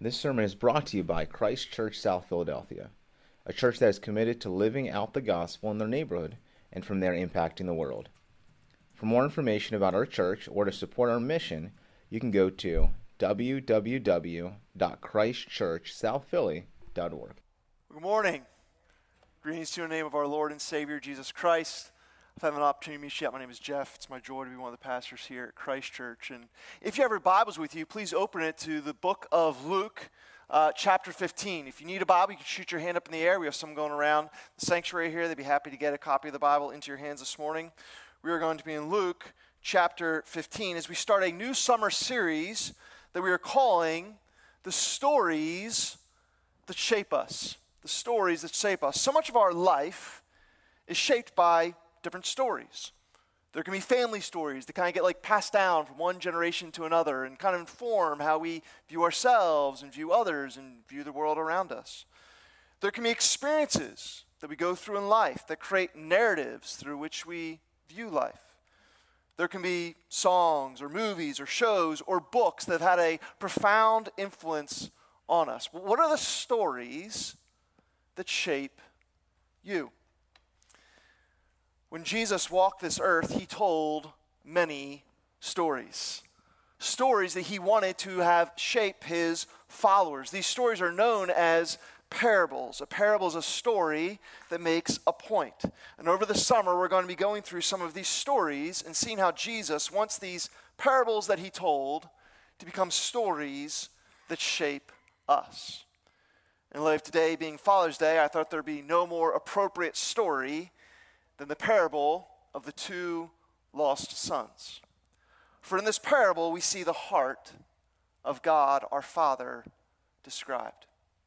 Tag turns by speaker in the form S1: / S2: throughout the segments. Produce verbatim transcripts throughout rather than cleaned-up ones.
S1: This sermon is brought to you by Christ Church South Philadelphia, a church that is committed to living out the gospel in their neighborhood and from there impacting the world. For more information about our church or to support our mission, you can go to w w w dot christ church south philly dot org.
S2: Good morning. Greetings to you in the name of our Lord and Savior, Jesus Christ. If I have an opportunity to meet you, my name is Jeff. It's my joy to be one of the pastors here at Christ Church. And if you have your Bibles with you, please open it to the book of Luke, uh, chapter fifteen. If you need a Bible, you can shoot your hand up in the air. We have some going around the sanctuary here. They'd be happy to get a copy of the Bible into your hands this morning. We are going to be in Luke chapter fifteen as we start a new summer series that we are calling The Stories That Shape Us. The Stories That Shape Us. So much of our life is shaped by different stories. There can be family stories that kind of get like passed down from one generation to another and kind of inform how we view ourselves and view others and view the world around us. There can be experiences that we go through in life that create narratives through which we view life. There can be songs or movies or shows or books that have had a profound influence on us. What are the stories that shape you? When Jesus walked this earth, he told many stories. Stories that he wanted to have shape his followers. These stories are known as parables. A parable is a story that makes a point. And over the summer, we're going to be going through some of these stories and seeing how Jesus wants these parables that he told to become stories that shape us. In light of today being Father's Day, I thought there'd be no more appropriate story than the parable of the two lost sons. For in this parable, we see the heart of God, our Father, described.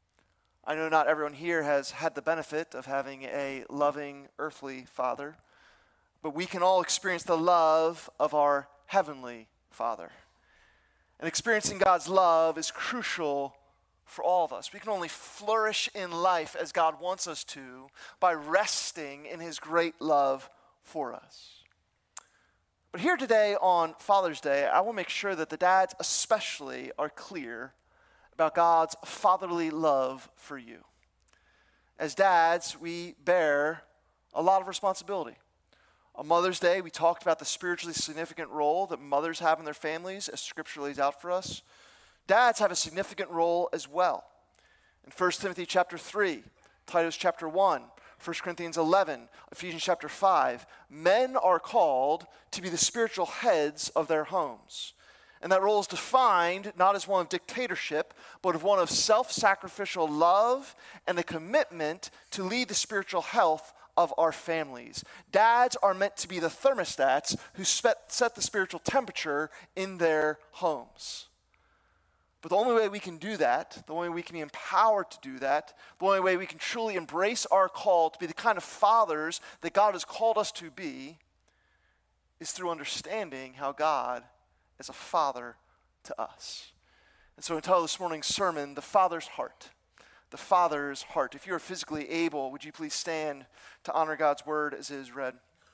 S2: I know not everyone here has had the benefit of having a loving earthly father, but we can all experience the love of our heavenly Father. And experiencing God's love is crucial for all of us. We can only flourish in life as God wants us to by resting in his great love for us. But here today on Father's Day, I will make sure that the dads especially are clear about God's fatherly love for you. As dads, we bear a lot of responsibility. On Mother's Day, we talked about the spiritually significant role that mothers have in their families as Scripture lays out for us. Dads have a significant role as well. In First Timothy chapter three, Titus chapter one, First Corinthians eleven, Ephesians chapter five, men are called to be the spiritual heads of their homes. And that role is defined not as one of dictatorship, but of one of self-sacrificial love and a commitment to lead the spiritual health of our families. Dads are meant to be the thermostats who set the spiritual temperature in their homes. But the only way we can do that, the only way we can be empowered to do that, the only way we can truly embrace our call to be the kind of fathers that God has called us to be, is through understanding how God is a father to us. And so I entitle this morning's sermon, The Father's Heart. The Father's Heart. If you are physically able, would you please stand to honor God's word as it is read?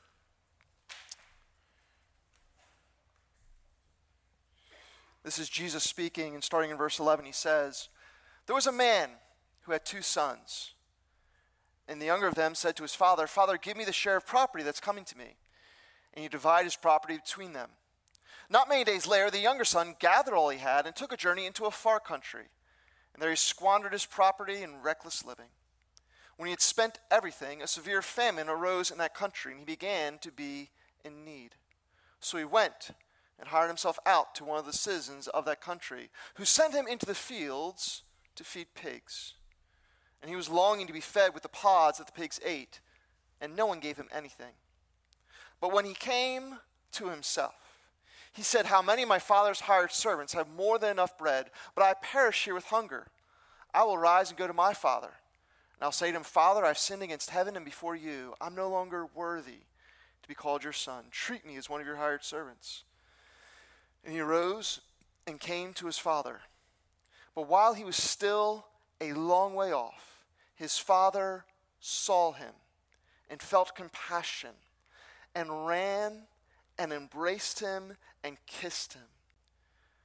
S2: This is Jesus speaking, and starting in verse eleven, he says, "There was a man who had two sons. And the younger of them said to his father, 'Father, give me the share of property that's coming to me.' And he divided his property between them. Not many days later, the younger son gathered all he had and took a journey into a far country. And there he squandered his property in reckless living. When he had spent everything, a severe famine arose in that country, and he began to be in need. So he went and hired himself out to one of the citizens of that country, who sent him into the fields to feed pigs. And he was longing to be fed with the pods that the pigs ate, and no one gave him anything. But when he came to himself, he said, 'How many of my father's hired servants have more than enough bread, but I perish here with hunger? I will rise and go to my father, and I'll say to him, Father, I've sinned against heaven and before you. I'm no longer worthy to be called your son. Treat me as one of your hired servants.' And he arose and came to his father. But while he was still a long way off, his father saw him and felt compassion and ran and embraced him and kissed him.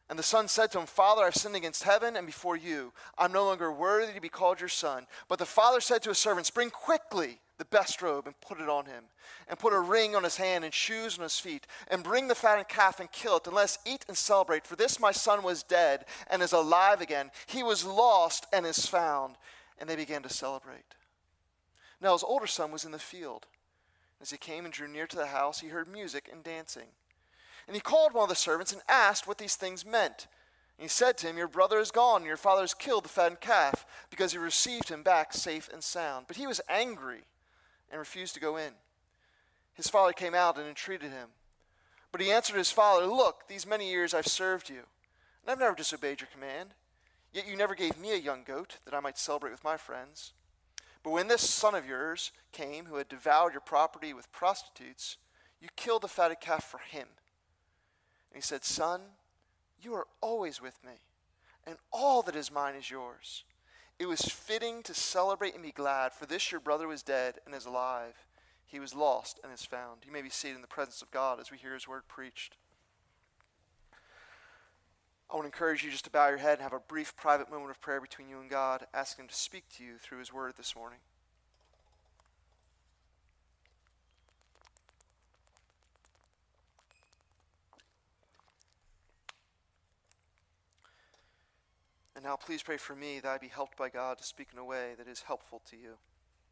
S2: And the son said to him, Father, I've sinned against heaven and before you. I'm no longer worthy to be called your son. But the father said to his servants, bring quickly the best robe and put it on him, and put a ring on his hand and shoes on his feet, and bring the fattened calf and kill it, and let us eat and celebrate. For this my son was dead and is alive again. He was lost and is found. And they began to celebrate. Now his older son was in the field. As he came and drew near to the house, he heard music and dancing. And he called one of the servants and asked what these things meant. And he said to him, your brother is gone, and your father has killed the fattened calf, because he received him back safe and sound. But he was angry and refused to go in. His father came out and entreated him. But he answered his father, look, these many years I've served you, and I've never disobeyed your command. Yet you never gave me a young goat, that I might celebrate with my friends. But when this son of yours came, who had devoured your property with prostitutes, you killed the fatted calf for him. And he said, son, you are always with me, and all that is mine is yours. It was fitting to celebrate and be glad, for this your brother was dead and is alive. He was lost and is found. You may be seated in the presence of God as we hear his word preached. I want to encourage you just to bow your head and have a brief private moment of prayer between you and God, asking him to speak to you through his word this morning. And now please pray for me that I be helped by God to speak in a way that is helpful to you.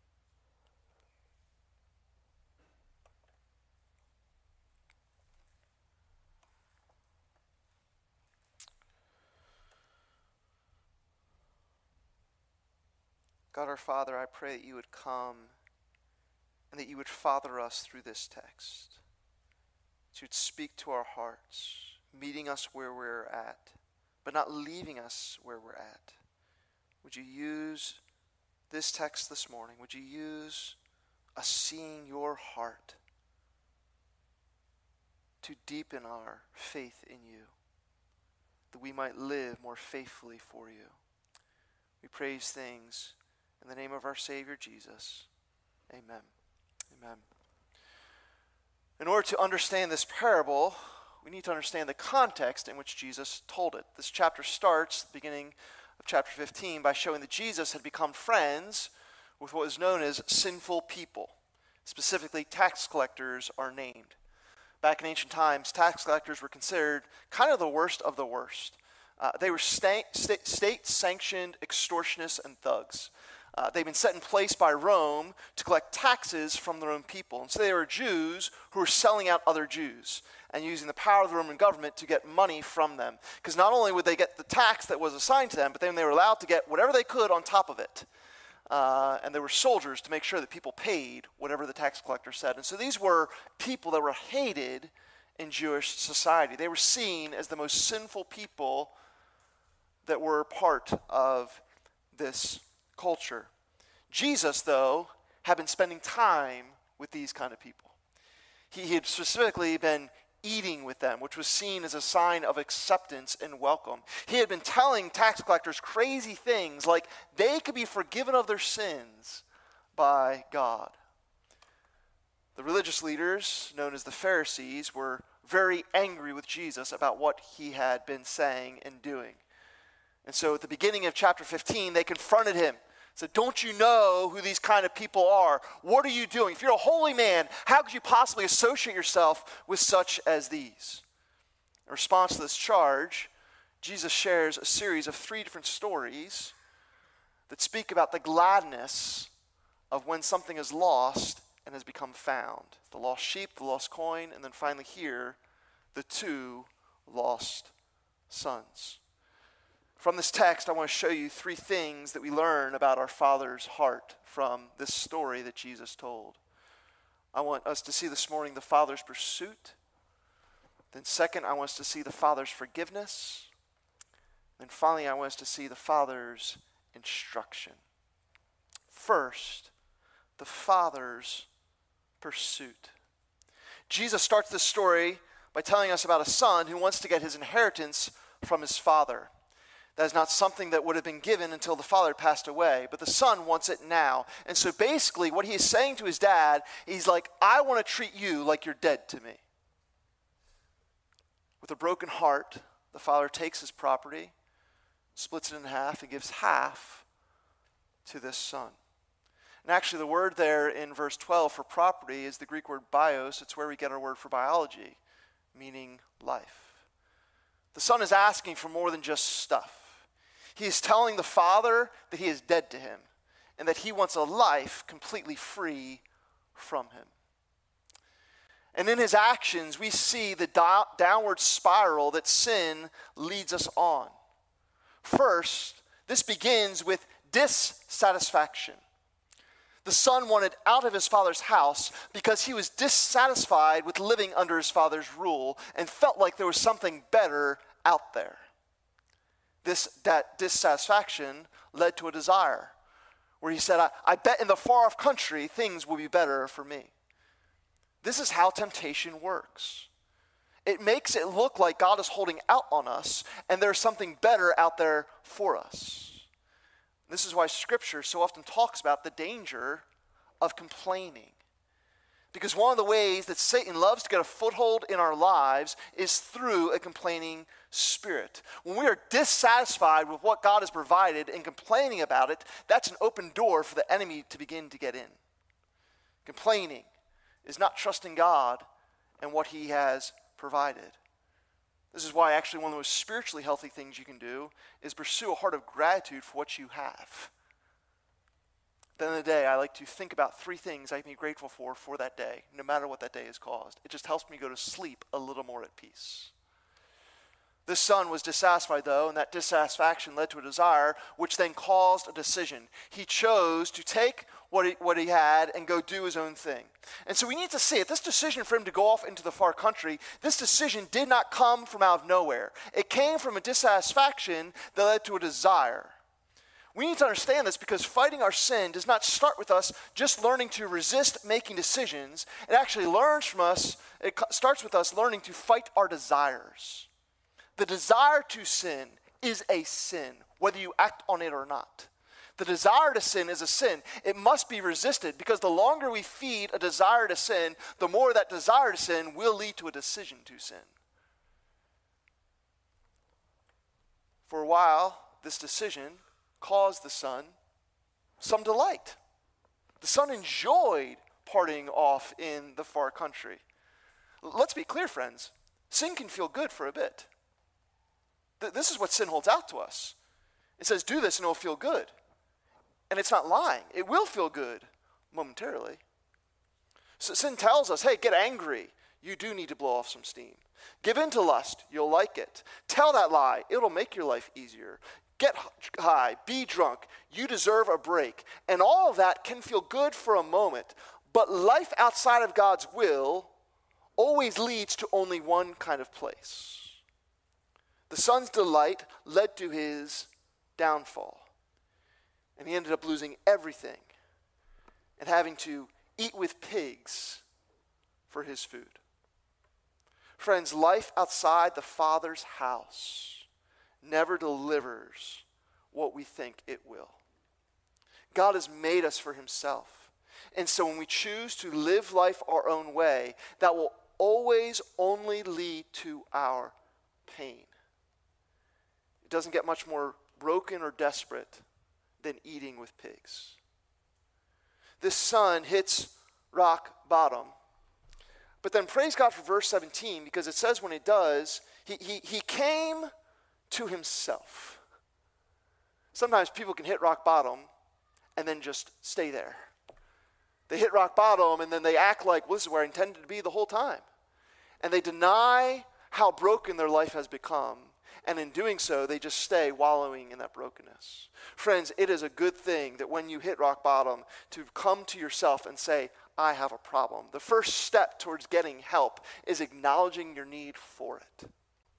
S2: God our Father, I pray that you would come and that you would father us through this text. That you would speak to our hearts, meeting us where we're at, but not leaving us where we're at. Would you use this text this morning? Would you use us seeing your heart to deepen our faith in you, that we might live more faithfully for you? We praise things in the name of our Savior Jesus. Amen. Amen. In order to understand this parable, we need to understand the context in which Jesus told it. This chapter starts, the beginning of chapter fifteen, by showing that Jesus had become friends with what is known as sinful people. Specifically, tax collectors are named. Back in ancient times, tax collectors were considered kind of the worst of the worst. Uh, they were sta- sta- state-sanctioned extortionists and thugs. Uh, they've been set in place by Rome to collect taxes from their own people. And so they were Jews who were selling out other Jews and using the power of the Roman government to get money from them. Because not only would they get the tax that was assigned to them, but then they were allowed to get whatever they could on top of it. Uh, and there were soldiers to make sure that people paid whatever the tax collector said. And so these were people that were hated in Jewish society. They were seen as the most sinful people that were part of this culture. Jesus, though, had been spending time with these kind of people. He, he had specifically been eating with them, which was seen as a sign of acceptance and welcome. He had been telling tax collectors crazy things like they could be forgiven of their sins by God. The religious leaders, known as the Pharisees, were very angry with Jesus about what he had been saying and doing. And so at the beginning of chapter fifteen, they confronted him. Said, don't you know who these kind of people are? What are you doing? If you're a holy man, how could you possibly associate yourself with such as these? In response to this charge, Jesus shares a series of three different stories that speak about the gladness of when something is lost and has become found. The lost sheep, the lost coin, and then finally here, the two lost sons. From this text, I want to show you three things that we learn about our Father's heart from this story that Jesus told. I want us to see this morning the Father's pursuit. Then second, I want us to see the Father's forgiveness. Then finally, I want us to see the Father's instruction. First, the Father's pursuit. Jesus starts this story by telling us about a son who wants to get his inheritance from his father. That is not something that would have been given until the father passed away, but the son wants it now. And so basically what he is saying to his dad, he's like, I want to treat you like you're dead to me. With a broken heart, the father takes his property, splits it in half, and gives half to this son. And actually, the word there in verse twelve for property is the Greek word bios. It's where we get our word for biology, meaning life. The son is asking for more than just stuff. He is telling the father that he is dead to him and that he wants a life completely free from him. And in his actions, we see the do- downward spiral that sin leads us on. First, this begins with dissatisfaction. The son wanted out of his father's house because he was dissatisfied with living under his father's rule and felt like there was something better out there. This that dissatisfaction led to a desire where he said, I, I bet in the far-off country things will be better for me. This is how temptation works. It makes it look like God is holding out on us and there's something better out there for us. This is why Scripture so often talks about the danger of complaining. Because one of the ways that Satan loves to get a foothold in our lives is through a complaining spirit. When we are dissatisfied with what God has provided and complaining about it, that's an open door for the enemy to begin to get in. Complaining is not trusting God and what he has provided. This is why actually one of the most spiritually healthy things you can do is pursue a heart of gratitude for what you have. At the end of the day, I like to think about three things I can be grateful for for that day, no matter what that day has caused. It just helps me go to sleep a little more at peace. This son was dissatisfied, though, and that dissatisfaction led to a desire, which then caused a decision. He chose to take what he, what he had and go do his own thing. And so we need to see it. This decision for him to go off into the far country, this decision did not come from out of nowhere. It came from a dissatisfaction that led to a desire. We need to understand this because fighting our sin does not start with us just learning to resist making decisions. It actually learns from us, it starts with us learning to fight our desires. The desire to sin is a sin, whether you act on it or not. The desire to sin is a sin. It must be resisted because the longer we feed a desire to sin, the more that desire to sin will lead to a decision to sin. For a while, this decision caused the son some delight. The son enjoyed partying off in the far country. Let's be clear, friends. Sin can feel good for a bit. This is what sin holds out to us. It says, do this and it will feel good. And it's not lying. It will feel good momentarily. So sin tells us, hey, get angry. You do need to blow off some steam. Give in to lust. You'll like it. Tell that lie. It'll make your life easier. Get high. Be drunk. You deserve a break. And all of that can feel good for a moment. But life outside of God's will always leads to only one kind of place. The son's delight led to his downfall. And he ended up losing everything and having to eat with pigs for his food. Friends, life outside the Father's house never delivers what we think it will. God has made us for himself. And so when we choose to live life our own way, that will always only lead to our pain. It doesn't get much more broken or desperate than eating with pigs. This son hits rock bottom. But then praise God for verse seventeen, because it says when it does, he, he, he came to himself. Sometimes people can hit rock bottom and then just stay there. They hit rock bottom and then they act like, well, this is where I intended to be the whole time. And they deny how broken their life has become. And in doing so, they just stay wallowing in that brokenness. Friends, it is a good thing that when you hit rock bottom, to come to yourself and say, I have a problem. The first step towards getting help is acknowledging your need for it.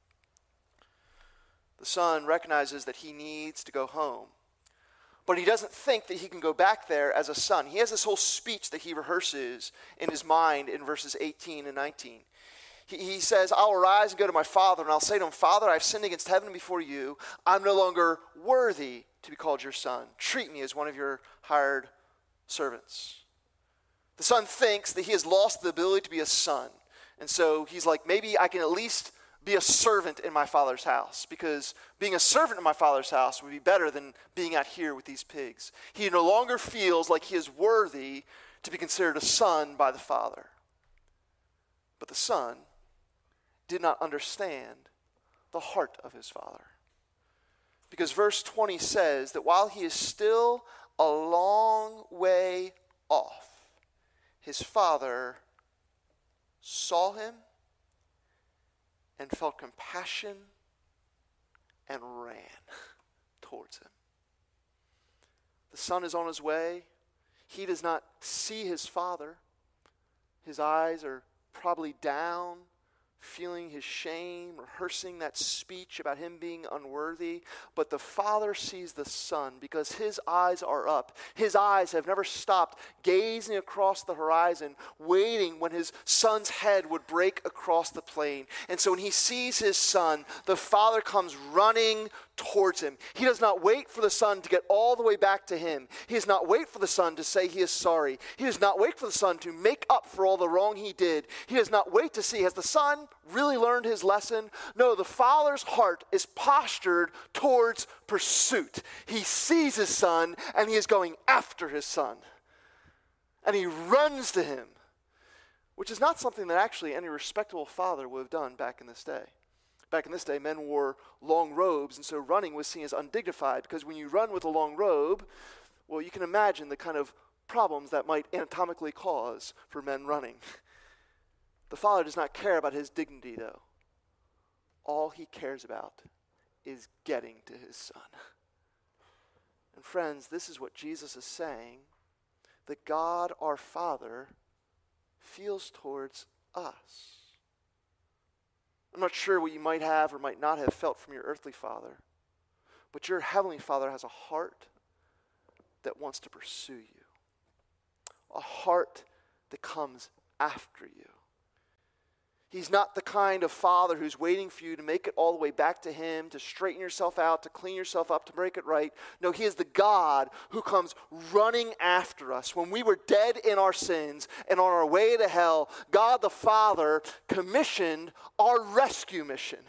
S2: The son recognizes that he needs to go home. But he doesn't think that he can go back there as a son. He has this whole speech that he rehearses in his mind in verses eighteen and nineteen. He says, I'll arise and go to my father, and I'll say to him, Father, I've sinned against heaven and before you. I'm no longer worthy to be called your son. Treat me as one of your hired servants. The son thinks that he has lost the ability to be a son. And so he's like, maybe I can at least be a servant in my Father's house, because being a servant in my Father's house would be better than being out here with these pigs. He no longer feels like he is worthy to be considered a son by the Father. But the Son did not understand the heart of his Father. Because verse twenty says that while he is still a long way off, his Father saw him and felt compassion and ran towards him. The Son is on his way. He does not see his Father. His eyes are probably down, feeling his shame, rehearsing that speech about him being unworthy. But the Father sees the Son because his eyes are up. His eyes have never stopped gazing across the horizon, waiting when his Son's head would break across the plain. And so when he sees his Son, the Father comes running towards him. He does not wait for the Son to get all the way back to him. He does not wait for the Son to say he is sorry. He does not wait for the Son to make up for all the wrong he did. He does not wait to see, has the Son really learned his lesson? No, the Father's heart is postured towards pursuit. He sees his Son and he is going after his Son. And he runs to him, which is not something that actually any respectable father would have done back in this day. Back in this day, men wore long robes, and so running was seen as undignified, because when you run with a long robe, well, you can imagine the kind of problems that might anatomically cause for men running. The Father does not care about his dignity, though. All he cares about is getting to his Son. And friends, this is what Jesus is saying, that God our Father feels towards us. I'm not sure what you might have or might not have felt from your earthly father, but your heavenly Father has a heart that wants to pursue you, a heart that comes after you. He's not the kind of father who's waiting for you to make it all the way back to him, to straighten yourself out, to clean yourself up, to make it right. No, he is the God who comes running after us. When we were dead in our sins and on our way to hell, God the Father commissioned our rescue mission.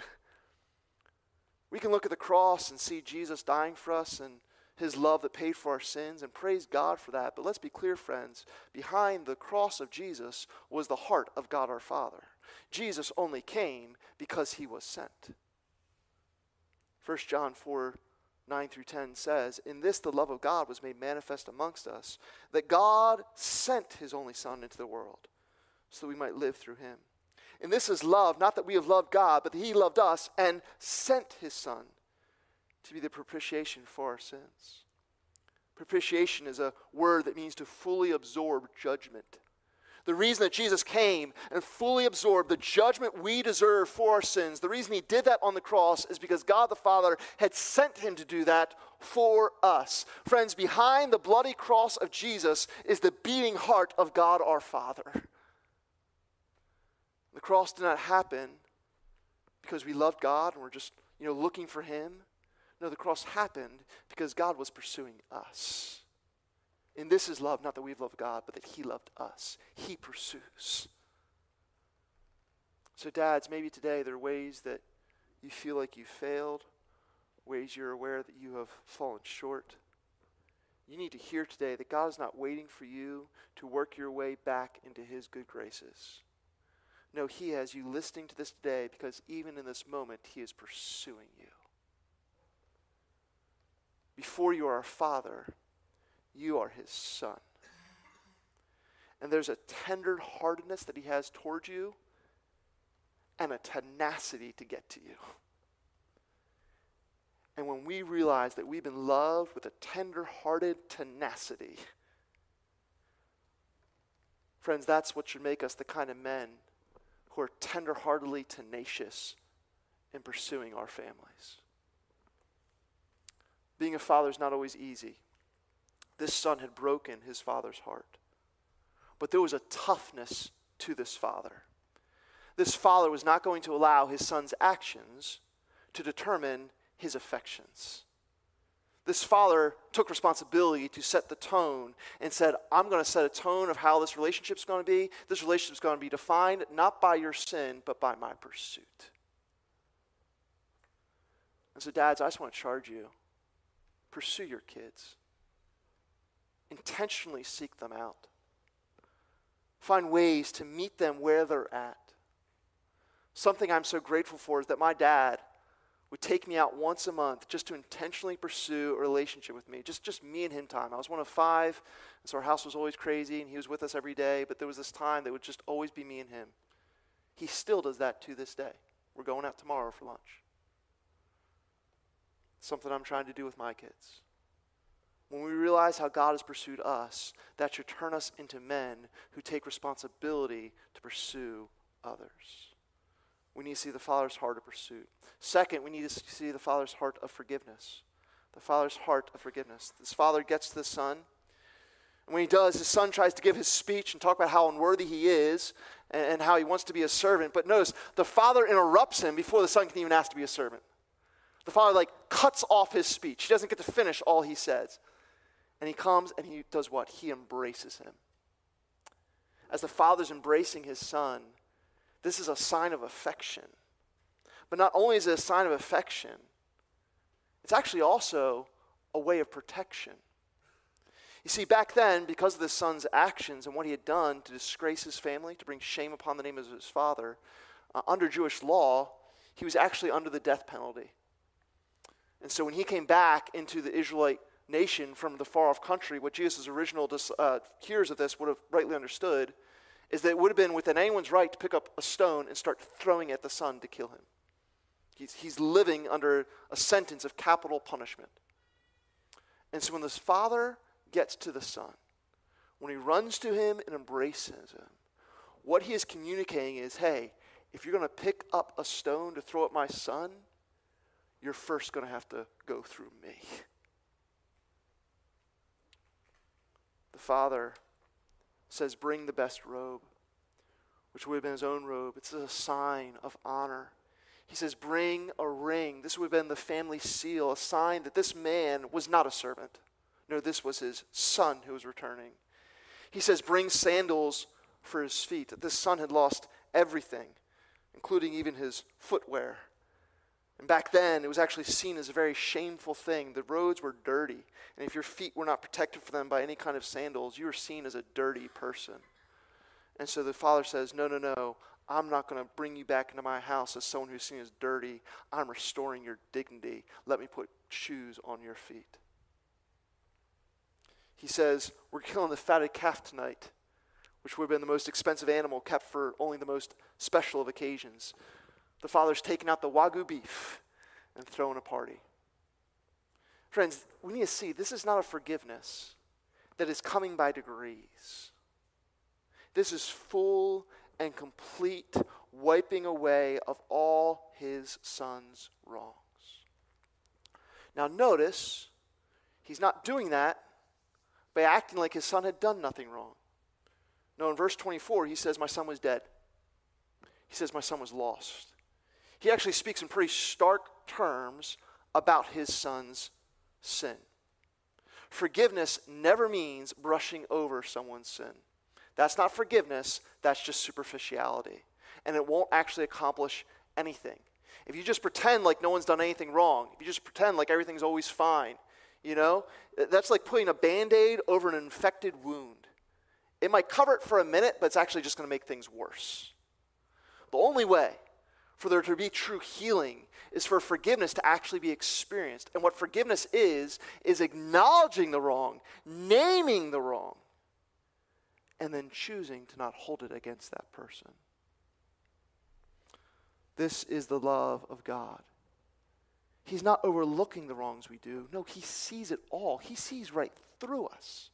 S2: We can look at the cross and see Jesus dying for us and his love that paid for our sins, and praise God for that. But let's be clear, friends, behind the cross of Jesus was the heart of God our Father. Jesus only came because he was sent. First John four, nine through ten says, "In this the love of God was made manifest amongst us, that God sent his only Son into the world, so that we might live through him. And this is love, not that we have loved God, but that he loved us and sent his Son to be the propitiation for our sins." Propitiation is a word that means to fully absorb judgment. The reason that Jesus came and fully absorbed the judgment we deserve for our sins, the reason he did that on the cross is because God the Father had sent him to do that for us. Friends, behind the bloody cross of Jesus is the beating heart of God our Father. The cross did not happen because we loved God and we're just, you know, looking for him. No, the cross happened because God was pursuing us. And this is love, not that we've loved God, but that he loved us. He pursues. So dads, maybe today there are ways that you feel like you failed, ways you're aware that you have fallen short. You need to hear today that God is not waiting for you to work your way back into his good graces. No, he has you listening to this today because even in this moment, he is pursuing you. Before you are a father, you are his son. And there's a tender-heartedness that he has towards you and a tenacity to get to you. And when we realize that we've been loved with a tender-hearted tenacity, friends, that's what should make us the kind of men who are tender-heartedly tenacious in pursuing our families. Being a father is not always easy. This son had broken his father's heart. But there was a toughness to this father. This father was not going to allow his son's actions to determine his affections. This father took responsibility to set the tone and said, I'm going to set a tone of how this relationship is going to be. This relationship is going to be defined not by your sin, but by my pursuit. And so dads, I just want to charge you. Pursue your kids. Intentionally seek them out. Find ways to meet them where they're at. Something I'm so grateful for is that my dad would take me out once a month just to intentionally pursue a relationship with me. Just, just me and him time. I was one of five, and so our house was always crazy, and he was with us every day, but there was this time that would just always be me and him. He still does that to this day. We're going out tomorrow for lunch. Something I'm trying to do with my kids. When we realize how God has pursued us, that should turn us into men who take responsibility to pursue others. We need to see the Father's heart of pursuit. Second, we need to see the Father's heart of forgiveness. The Father's heart of forgiveness. This Father gets to the Son, and when he does, his Son tries to give his speech and talk about how unworthy he is and, and how he wants to be a servant. But notice, the Father interrupts him before the Son can even ask to be a servant. The Father, like, cuts off his speech. He doesn't get to finish all he says. And he comes and he does what? He embraces him. As the Father's embracing his Son, this is a sign of affection. But not only is it a sign of affection, it's actually also a way of protection. You see, back then, because of the Son's actions and what he had done to disgrace his family, to bring shame upon the name of his father, uh, under Jewish law, he was actually under the death penalty. And so when he came back into the Israelite nation from the far-off country, what Jesus' original dis, uh, hearers of this would have rightly understood is that it would have been within anyone's right to pick up a stone and start throwing at the Son to kill him. He's, he's living under a sentence of capital punishment. And so when this Father gets to the Son, when he runs to him and embraces him, what he is communicating is, hey, if you're going to pick up a stone to throw at my son, you're first going to have to go through me. The Father says, bring the best robe, which would have been his own robe. It's a sign of honor. He says, bring a ring. This would have been the family seal, a sign that this man was not a servant. No, this was his son who was returning. He says, bring sandals for his feet. That this son had lost everything, including even his footwear. And back then, it was actually seen as a very shameful thing. The roads were dirty. And if your feet were not protected from them by any kind of sandals, you were seen as a dirty person. And so the Father says, no, no, no. I'm not going to bring you back into my house as someone who's seen as dirty. I'm restoring your dignity. Let me put shoes on your feet. He says, we're killing the fatted calf tonight, which would have been the most expensive animal kept for only the most special of occasions. The Father's taking out the Wagyu beef and throwing a party. Friends, we need to see this is not a forgiveness that is coming by degrees. This is full and complete wiping away of all his Son's wrongs. Now notice, he's not doing that by acting like his Son had done nothing wrong. No, in verse twenty-four, he says, my son was dead. He says, my son was lost. He actually speaks in pretty stark terms about his son's sin. Forgiveness never means brushing over someone's sin. That's not forgiveness, that's just superficiality. And it won't actually accomplish anything. If you just pretend like no one's done anything wrong, if you just pretend like everything's always fine, you know, that's like putting a Band-Aid over an infected wound. It might cover it for a minute, but it's actually just going to make things worse. The only way for there to be true healing is for forgiveness to actually be experienced. And what forgiveness is, is acknowledging the wrong, naming the wrong, and then choosing to not hold it against that person. This is the love of God. He's not overlooking the wrongs we do. No, he sees it all. He sees right through us.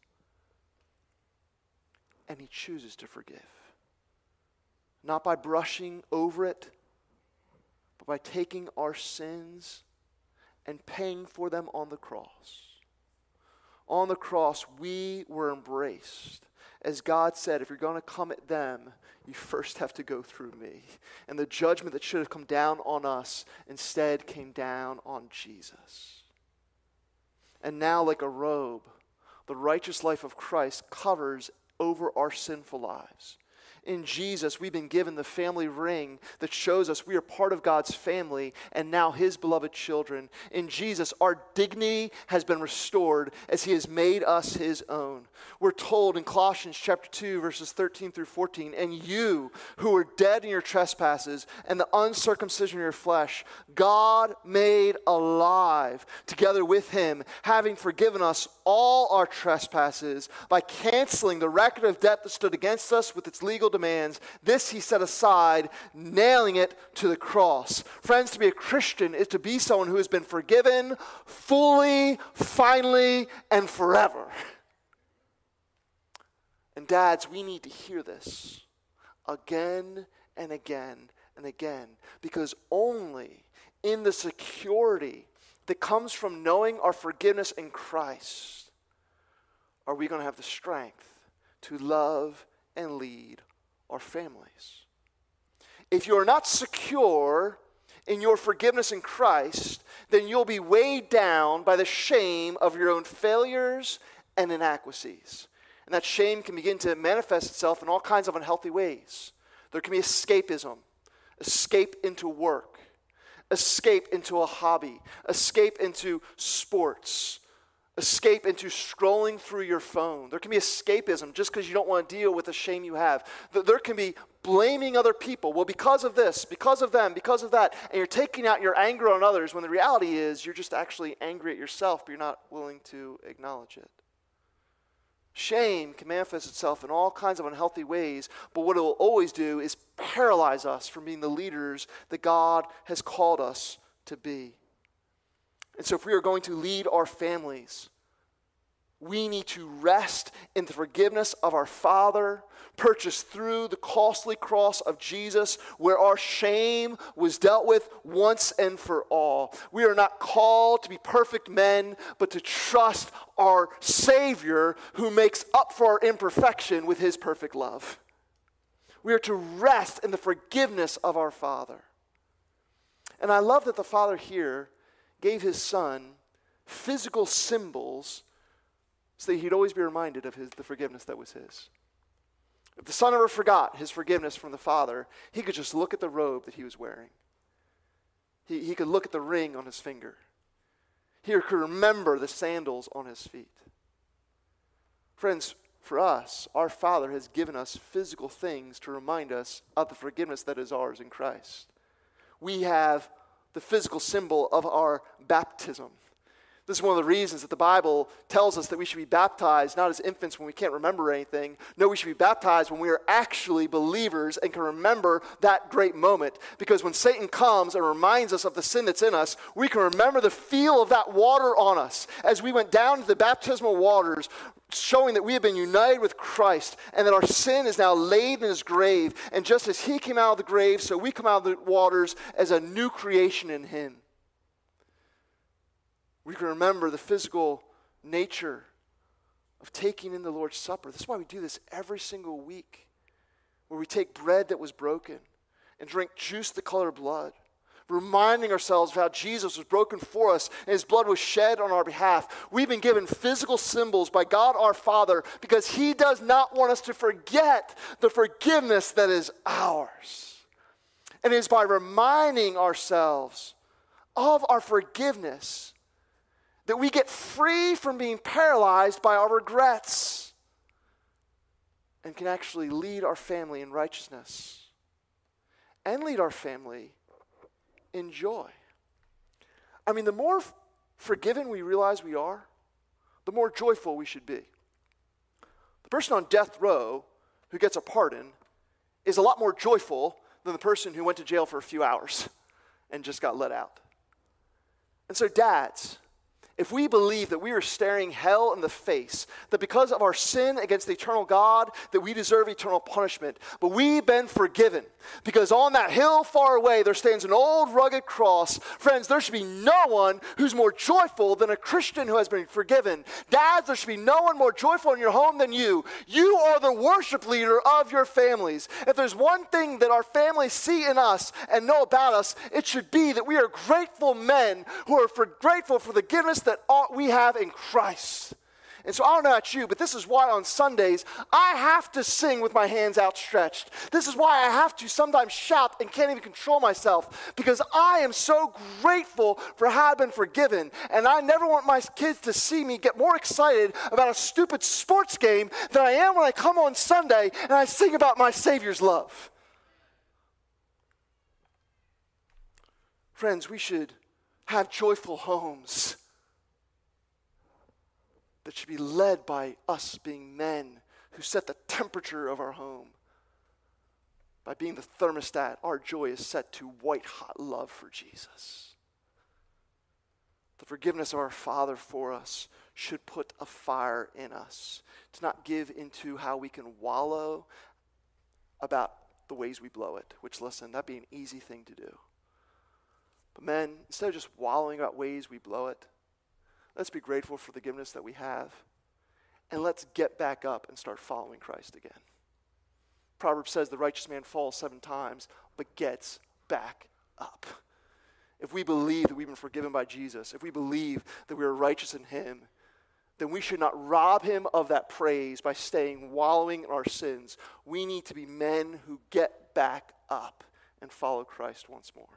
S2: And he chooses to forgive. Not by brushing over it, but by taking our sins and paying for them on the cross. On the cross, we were embraced. As God said, if you're going to come at them, you first have to go through me. And the judgment that should have come down on us instead came down on Jesus. And now, like a robe, the righteous life of Christ covers over our sinful lives. In Jesus, we've been given the family ring that shows us we are part of God's family and now his beloved children. In Jesus, our dignity has been restored as he has made us his own. We're told in Colossians chapter two, verses thirteen through fourteen, and you who were dead in your trespasses and the uncircumcision of your flesh, God made alive together with him, having forgiven us all our trespasses by canceling the record of debt that stood against us with its legal demands. This he set aside, nailing it to the cross. Friends, to be a Christian is to be someone who has been forgiven fully, finally, and forever. And dads, we need to hear this again and again and again, because only in the security that comes from knowing our forgiveness in Christ are we going to have the strength to love and lead our families. If you're not secure in your forgiveness in Christ, then you'll be weighed down by the shame of your own failures and inadequacies. And that shame can begin to manifest itself in all kinds of unhealthy ways. There can be escapism, escape into work, escape into a hobby, escape into sports, escape into scrolling through your phone. There can be escapism just because you don't want to deal with the shame you have. There can be blaming other people. Well, because of this, because of them, because of that, and you're taking out your anger on others when the reality is you're just actually angry at yourself, but you're not willing to acknowledge it. Shame can manifest itself in all kinds of unhealthy ways, but what it will always do is paralyze us from being the leaders that God has called us to be. And so if we are going to lead our families, we need to rest in the forgiveness of our Father, purchased through the costly cross of Jesus, where our shame was dealt with once and for all. We are not called to be perfect men, but to trust our Savior who makes up for our imperfection with his perfect love. We are to rest in the forgiveness of our Father. And I love that the Father here gave his Son physical symbols so that he'd always be reminded of his, the forgiveness that was his. If the Son ever forgot his forgiveness from the Father, he could just look at the robe that he was wearing. He, he could look at the ring on his finger. He could remember the sandals on his feet. Friends, for us, our Father has given us physical things to remind us of the forgiveness that is ours in Christ. We have the physical symbol of our baptism. This is one of the reasons that the Bible tells us that we should be baptized not as infants when we can't remember anything. No, we should be baptized when we are actually believers and can remember that great moment. Because when Satan comes and reminds us of the sin that's in us, we can remember the feel of that water on us as we went down to the baptismal waters, showing that we have been united with Christ and that our sin is now laid in his grave. And just as he came out of the grave, so we come out of the waters as a new creation in him. We can remember the physical nature of taking in the Lord's Supper. That's why we do this every single week, where we take bread that was broken and drink juice the color of blood, reminding ourselves of how Jesus was broken for us and his blood was shed on our behalf. We've been given physical symbols by God our Father because he does not want us to forget the forgiveness that is ours. And it is by reminding ourselves of our forgiveness that we get free from being paralyzed by our regrets and can actually lead our family in righteousness and lead our family in joy. I mean, the more f- forgiven we realize we are, the more joyful we should be. The person on death row who gets a pardon is a lot more joyful than the person who went to jail for a few hours and just got let out. And so dads, if we believe that we are staring hell in the face, that because of our sin against the eternal God, that we deserve eternal punishment, but we've been forgiven, because on that hill far away there stands an old rugged cross. Friends, there should be no one who's more joyful than a Christian who has been forgiven. Dads, there should be no one more joyful in your home than you. You are the worship leader of your families. If there's one thing that our families see in us and know about us, it should be that we are grateful men who are for, grateful for the goodness that we have in Christ. And so I don't know about you, but this is why on Sundays I have to sing with my hands outstretched. This is why I have to sometimes shout and can't even control myself, because I am so grateful for how I've been forgiven. And I never want my kids to see me get more excited about a stupid sports game than I am when I come on Sunday and I sing about my Savior's love. Friends, we should have joyful homes that should be led by us being men who set the temperature of our home. By being the thermostat, our joy is set to white-hot love for Jesus. The forgiveness of our Father for us should put a fire in us to not give into how we can wallow about the ways we blow it, which, listen, that'd be an easy thing to do. But men, instead of just wallowing about ways we blow it, let's be grateful for the forgiveness that we have, and let's get back up and start following Christ again. Proverbs says the righteous man falls seven times, but gets back up. If we believe that we've been forgiven by Jesus, if we believe that we are righteous in him, then we should not rob him of that praise by staying wallowing in our sins. We need to be men who get back up and follow Christ once more.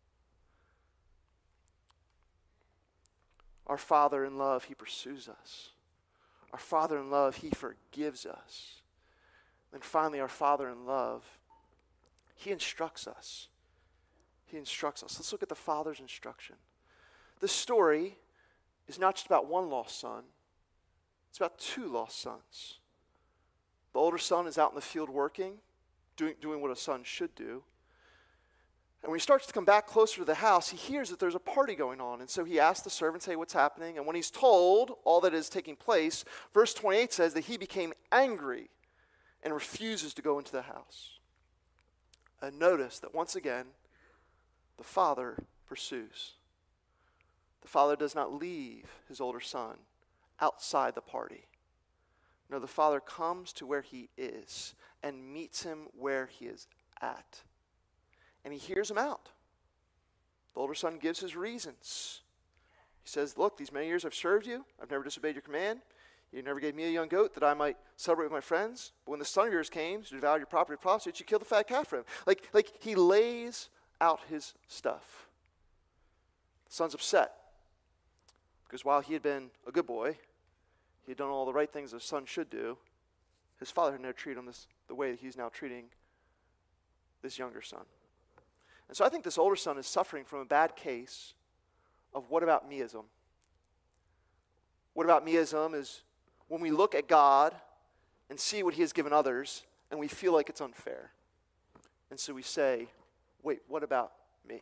S2: Our Father in love, he pursues us. Our Father in love, he forgives us. And finally, our Father in love, he instructs us. He instructs us. Let's look at the Father's instruction. This story is not just about one lost son. It's about two lost sons. The older son is out in the field working, doing, doing what a son should do. And when he starts to come back closer to the house, he hears that there's a party going on. And so he asks the servants, hey, what's happening? And when he's told all that is taking place, verse twenty-eight says that he became angry and refuses to go into the house. And notice that once again, the father pursues. The father does not leave his older son outside the party. No, the father comes to where he is and meets him where he is at. And he hears him out. The older son gives his reasons. He says, look, these many years I've served you. I've never disobeyed your command. You never gave me a young goat that I might celebrate with my friends. But when the son of yours came to devour your property of prostitutes, you killed the fat calf for him. Like, like he lays out his stuff. The son's upset. Because while he had been a good boy, he had done all the right things a son should do, his father had never treated him this, the way that he's now treating this younger son. And so I think this older son is suffering from a bad case of what about meism. What about meism is when we look at God and see what he has given others and we feel like it's unfair. And so we say, wait, what about me?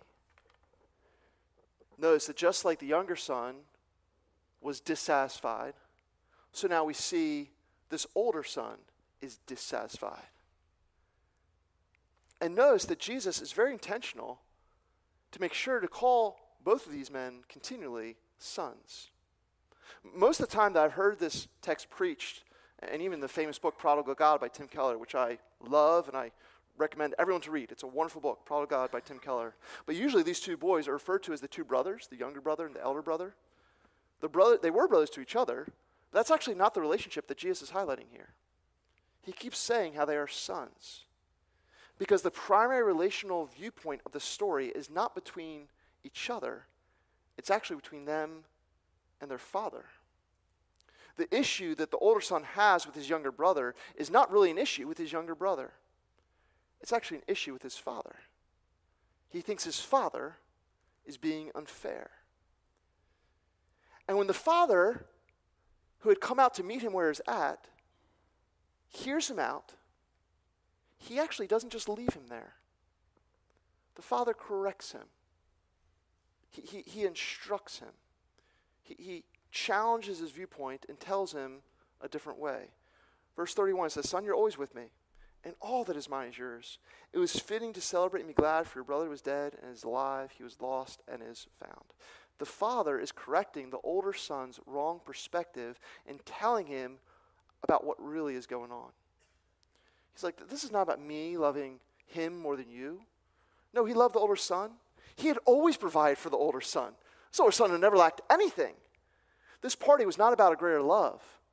S2: Notice that just like the younger son was dissatisfied, so now we see this older son is dissatisfied. And notice that Jesus is very intentional to make sure to call both of these men continually sons. Most of the time that I've heard this text preached, and even the famous book Prodigal God by Tim Keller, which I love and I recommend everyone to read. It's a wonderful book, Prodigal God by Tim Keller. But usually these two boys are referred to as the two brothers, the younger brother and the elder brother. The brother, they were brothers to each other. But that's actually not the relationship that Jesus is highlighting here. He keeps saying how they are sons. Because the primary relational viewpoint of the story is not between each other. It's actually between them and their father. The issue that the older son has with his younger brother is not really an issue with his younger brother. It's actually an issue with his father. He thinks his father is being unfair. And when the father, who had come out to meet him where he's at, hears him out, he actually doesn't just leave him there. The father corrects him. He, he, he instructs him. He, he challenges his viewpoint and tells him a different way. Verse thirty-one says, son, you're always with me, and all that is mine is yours. It was fitting to celebrate and be glad, for your brother was dead and is alive. He was lost and is found. The father is correcting the older son's wrong perspective and telling him about what really is going on. He's like, this is not about me loving him more than you. No, he loved the older son. He had always provided for the older son. This older son had never lacked anything. This party was not about a greater love.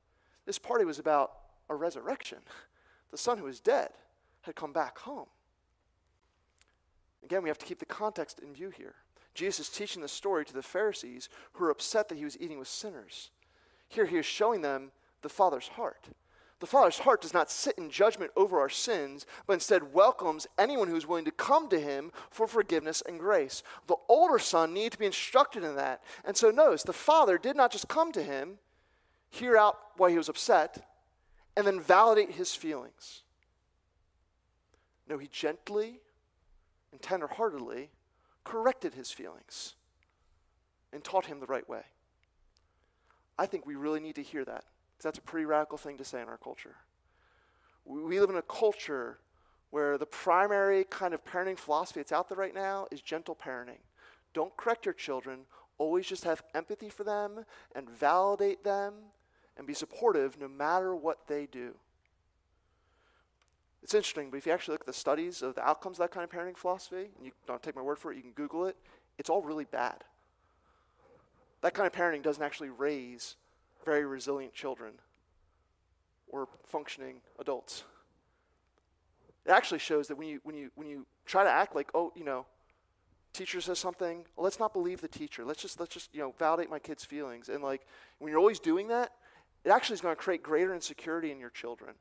S2: This party was about a resurrection. The son who was dead had come back home. Again, we have to keep the context in view here. Jesus is teaching the story to the Pharisees who are upset that he was eating with sinners. Here he is showing them the Father's heart. The Father's heart does not sit in judgment over our sins, but instead welcomes anyone who is willing to come to him for forgiveness and grace. The older son needed to be instructed in that. And so notice, the Father did not just come to him, hear out why he was upset, and then validate his feelings. No, he gently and tenderheartedly corrected his feelings and taught him the right way. I think we really need to hear that, because that's a pretty radical thing to say in our culture. We live in a culture where the primary kind of parenting philosophy that's out there right now is gentle parenting. Don't correct your children. Always just have empathy for them and validate them and be supportive no matter what they do. It's interesting, but if you actually look at the studies of the outcomes of that kind of parenting philosophy, and you don't take my word for it, you can Google it, it's all really bad. That kind of parenting doesn't actually raise very resilient children or functioning adults. It actually shows that when you when you when you try to act like, oh, you know, teacher says something, well, let's not believe the teacher. Let's just let's just, you know, validate my kid's feelings. And like when you're always doing that, it actually is going to create greater insecurity in your children.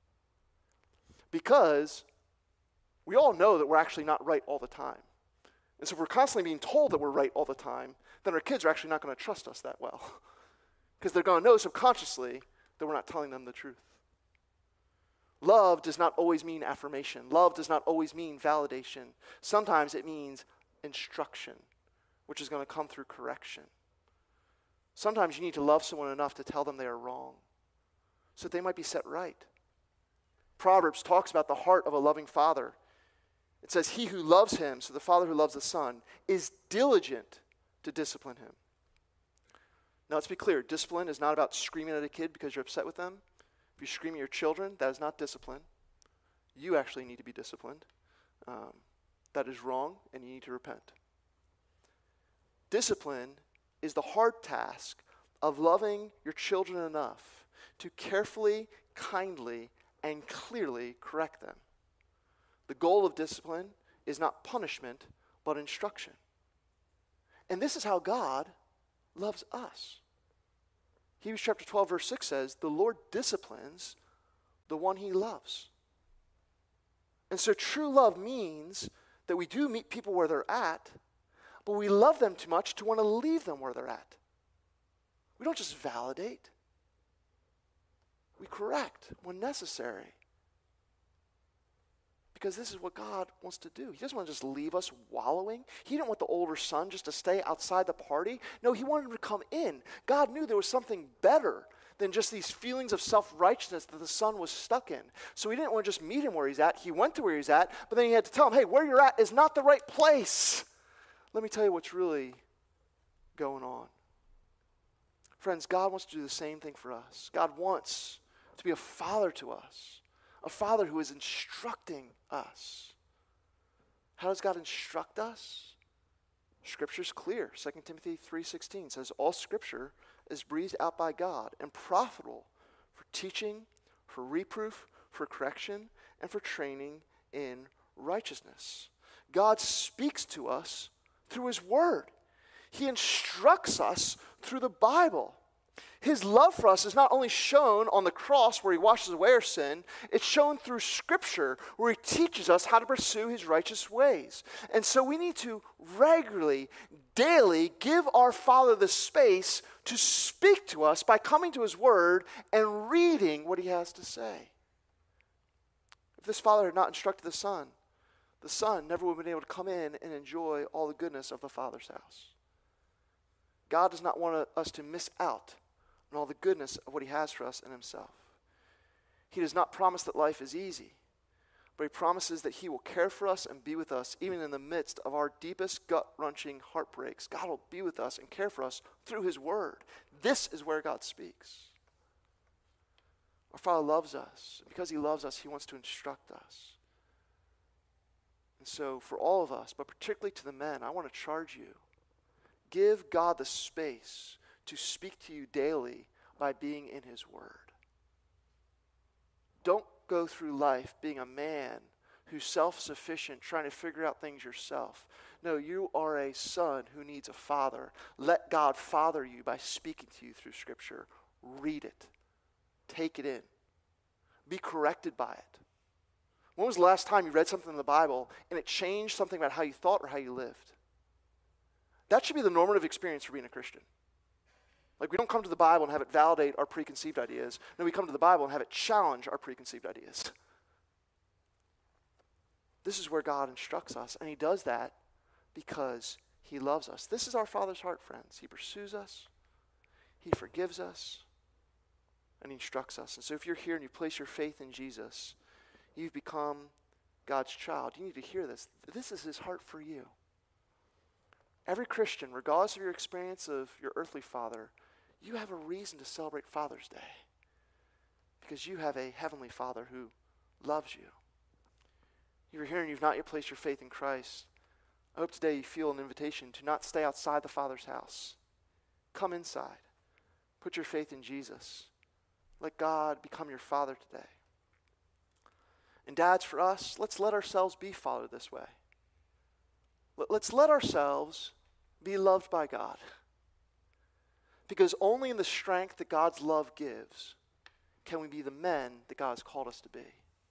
S2: Because we all know that we're actually not right all the time. And so if we're constantly being told that we're right all the time, then our kids are actually not going to trust us that well. Because they're going to know subconsciously that we're not telling them the truth. Love does not always mean affirmation. Love does not always mean validation. Sometimes it means instruction, which is going to come through correction. Sometimes you need to love someone enough to tell them they are wrong, so that they might be set right. Proverbs talks about the heart of a loving father. It says, he who loves him, so the father who loves the son, is diligent to discipline him. Now let's be clear, discipline is not about screaming at a kid because you're upset with them. If you scream at your children, that is not discipline. You actually need to be disciplined. Um, that is wrong, and you need to repent. Discipline is the hard task of loving your children enough to carefully, kindly, and clearly correct them. The goal of discipline is not punishment, but instruction. And this is how God loves us. Hebrews chapter twelve, verse six says, the Lord disciplines the one he loves. And so true love means that we do meet people where they're at, but we love them too much to want to leave them where they're at. We don't just validate. We correct when necessary. Because this is what God wants to do. He doesn't want to just leave us wallowing. He didn't want the older son just to stay outside the party. No, he wanted him to come in. God knew there was something better than just these feelings of self-righteousness that the son was stuck in. So he didn't want to just meet him where he's at. He went to where he's at, but then he had to tell him, hey, where you're at is not the right place. Let me tell you what's really going on. Friends, God wants to do the same thing for us. God wants to be a father to us, a father who is instructing us. How does God instruct us? Scripture's clear. Second Timothy three sixteen says, all Scripture is breathed out by God and profitable for teaching, for reproof, for correction, and for training in righteousness. God speaks to us through His Word. He instructs us through the Bible. His love for us is not only shown on the cross where He washes away our sin, it's shown through Scripture where He teaches us how to pursue His righteous ways. And so we need to regularly, daily give our Father the space to speak to us by coming to His Word and reading what He has to say. If this Father had not instructed the Son, the Son never would have been able to come in and enjoy all the goodness of the Father's house. God does not want us to miss out on all the goodness of what He has for us in Himself. He does not promise that life is easy, but He promises that He will care for us and be with us even in the midst of our deepest gut-wrenching heartbreaks. God will be with us and care for us through His Word. This is where God speaks. Our Father loves us. Because He loves us, He wants to instruct us. And so for all of us, but particularly to the men, I want to charge you. Give God the space to speak to you daily by being in His Word. don't go through life being a man who's self-sufficient, trying to figure out things yourself. No, you are a son who needs a father. Let God father you by speaking to you through Scripture. Read it. Take it in. Be corrected by it. When was the last time you read something in the Bible and it changed something about how you thought or how you lived? That should be the normative experience for being a Christian. Like, we don't come to the Bible and have it validate our preconceived ideas. No, we come to the Bible and have it challenge our preconceived ideas. This is where God instructs us, and he does that because he loves us. This is our Father's heart, friends. He pursues us, he forgives us, and he instructs us. And so if you're here and you place your faith in Jesus, you've become God's child. You need to hear this. This is his heart for you. Every Christian, regardless of your experience of your earthly father, you have a reason to celebrate Father's Day because you have a heavenly Father who loves you. If you're here and you've not yet placed your faith in Christ, I hope today you feel an invitation to not stay outside the Father's house. Come inside. Put your faith in Jesus. Let God become your Father today. And dads, for us, let's let ourselves be fathered this way. Let's let ourselves be loved by God. Because only in the strength that God's love gives can we be the men that God has called us to be.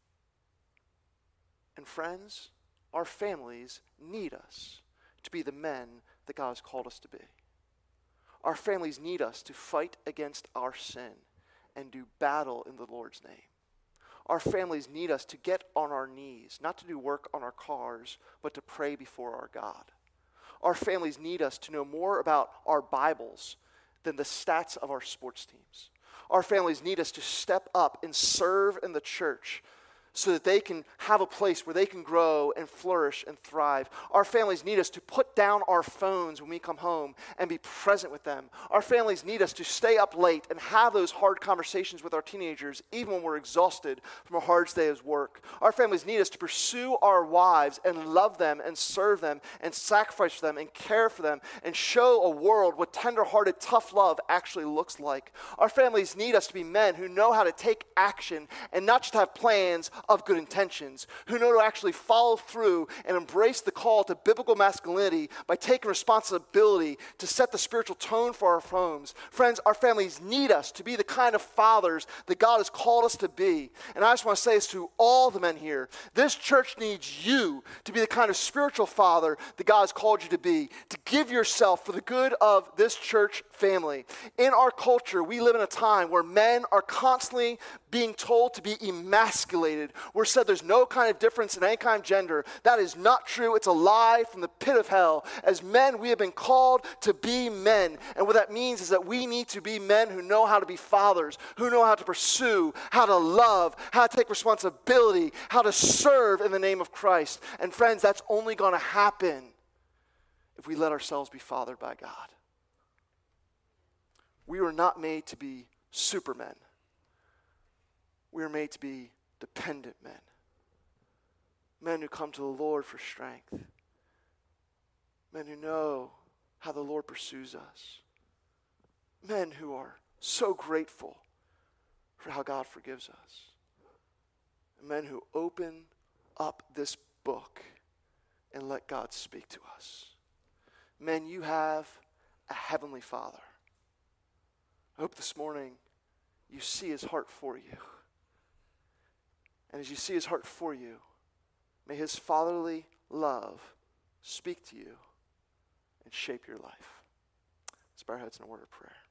S2: And friends, our families need us to be the men that God has called us to be. Our families need us to fight against our sin and do battle in the Lord's name. Our families need us to get on our knees, not to do work on our cars, but to pray before our God. Our families need us to know more about our Bibles than the stats of our sports teams. Our families need us to step up and serve in the church so that they can have a place where they can grow and flourish and thrive. Our families need us to put down our phones when we come home and be present with them. Our families need us to stay up late and have those hard conversations with our teenagers, even when we're exhausted from a hard day's work. Our families need us to pursue our wives and love them and serve them and sacrifice for them and care for them and show a world what tender-hearted, tough love actually looks like. Our families need us to be men who know how to take action and not just have plans of good intentions, who know to actually follow through and embrace the call to biblical masculinity by taking responsibility to set the spiritual tone for our homes. Friends, our families need us to be the kind of fathers that God has called us to be. And I just want to say this to all the men here. This church needs you to be the kind of spiritual father that God has called you to be, to give yourself for the good of this church family. In our culture, we live in a time where men are constantly being told to be emasculated. We're said there's no kind of difference in any kind of gender. That is not true. It's a lie from the pit of hell. As men, we have been called to be men. And what that means is that we need to be men who know how to be fathers, who know how to pursue, how to love, how to take responsibility, how to serve in the name of Christ. And friends, that's only going to happen if we let ourselves be fathered by God. We were not made to be supermen. We were made to be dependent men. Men who come to the Lord for strength. Men who know how the Lord pursues us. Men who are so grateful for how God forgives us. Men who open up this book and let God speak to us. Men, you have a heavenly Father. I hope this morning you see his heart for you. And as you see his heart for you, may his fatherly love speak to you and shape your life. Let's bow our heads in a word of prayer.